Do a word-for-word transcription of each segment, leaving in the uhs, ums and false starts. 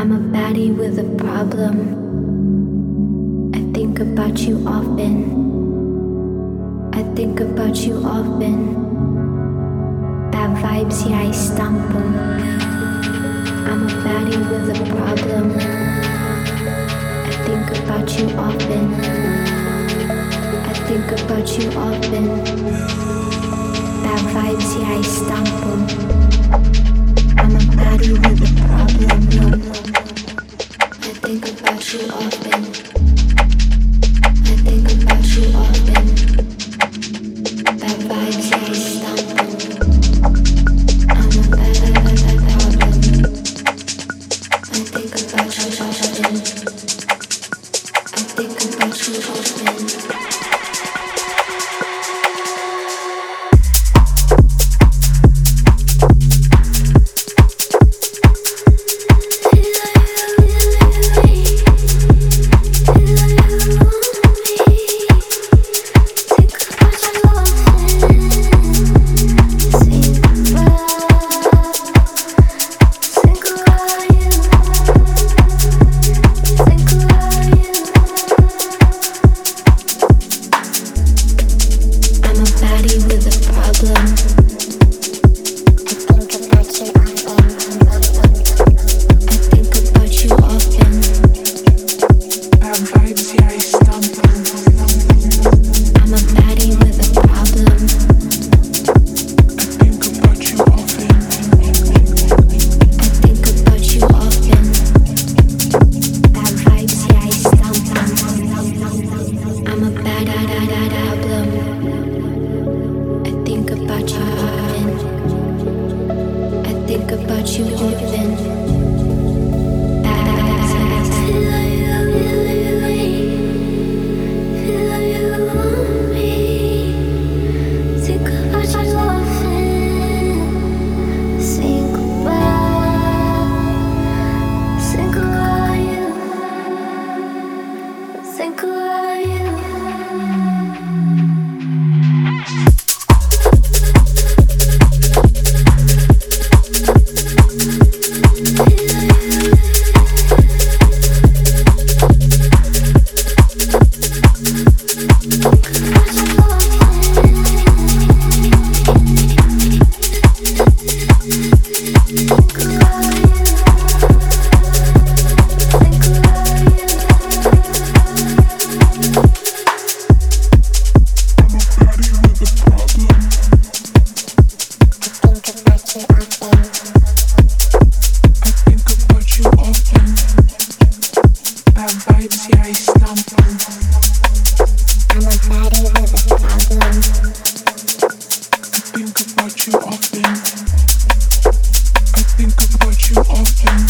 I'm a baddie with a problem. I think about you often. I think about you often. Bad vibes, yeah, I stomp 'em. I'm a baddie with a problem. I think about you often. I think about you often. Bad vibes, yeah, I stomp 'em. I'm a baddie with a problem. I think about you often. I think about you often. Bad vibes, yeah, I stomp 'em. I'm a baddie with a problem. I think about you often. I think about you often.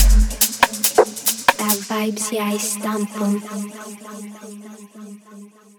Vibes, yeah, I stomp 'em.